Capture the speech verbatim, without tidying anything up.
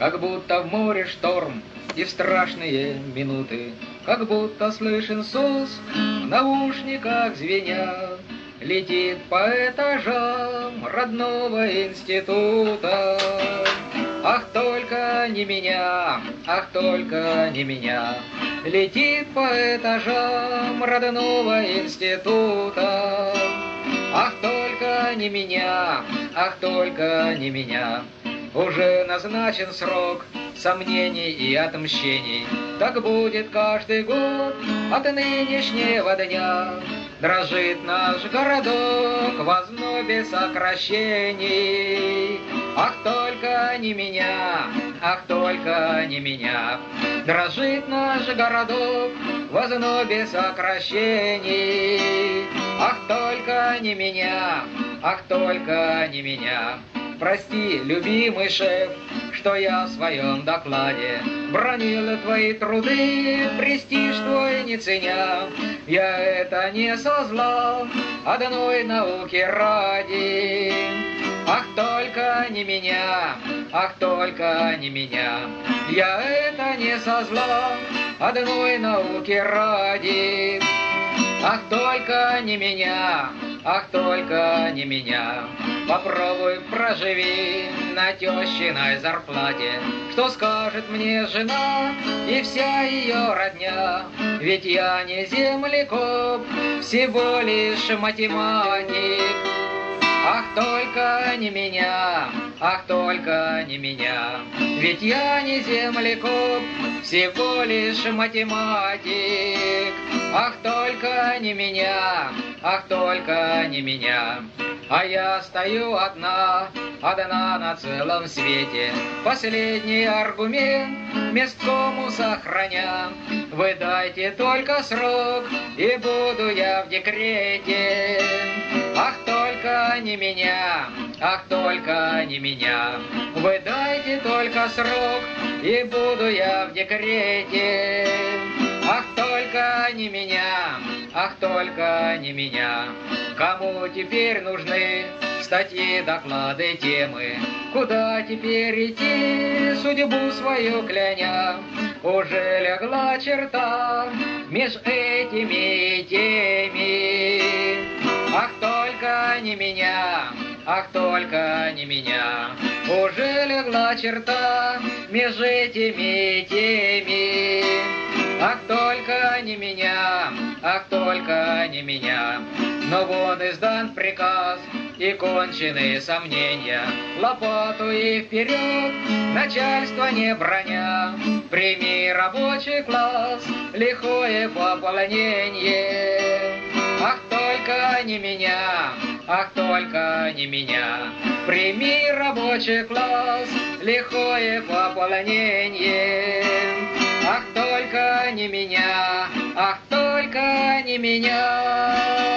Как будто в море шторм и в страшные минуты, как будто слышен сос в наушниках звеня, летит по этажам родного института. Ах, только не меня, ах, только не меня, летит по этажам родного института. Ах, только не меня, ах, только не меня, уже назначен срок сомнений и отмщений. Так будет каждый год от нынешнего дня. Дрожит наш городок в ознобе сокращений. Ах, только не меня, ах, только не меня, дрожит наш городок в ознобе сокращений. Ах, только не меня, ах, только не меня. Прости, любимый шеф, что я в своем докладе бронил твои труды, престиж твой не ценя. Я это не со зла, одной науки ради. Ах, только не меня, ах, только не меня, я это не со зла, одной науки ради. Ах, только не меня, ах, только не меня, попробуй проживи на тещиной зарплате. Что скажет мне жена и вся ее родня? Ведь я не землекоп, всего лишь математик. Ах, только не меня, ах, только не меня, ведь я не землекоп, всего лишь математик. Ах, только не меня, ах, только не меня, а я стою одна, одна на целом свете. Последний аргумент месткому сохраня. Вы дайте только срок, и буду я в декрете. Ах, только не меня, ах, только не меня, вы дайте только срок, и буду я в декрете. Ах, только не меня, ах, только не меня, кому теперь нужны статьи, доклады, темы? Куда теперь идти, судьбу свою кляня? Уже легла черта меж этими и теми. Ах, только не меня, ах, только не меня, уже легла черта меж этими и теми. Ах, только не меня, ах, только не меня, но вот издан приказ и кончены сомнения. Лопату и вперед, начальство не броня, прими рабочий класс, лихое пополнение. Ах, только не меня, ах, только не меня, прими рабочий класс, лихое пополнение. Ах, только не меня, ах, только не меня.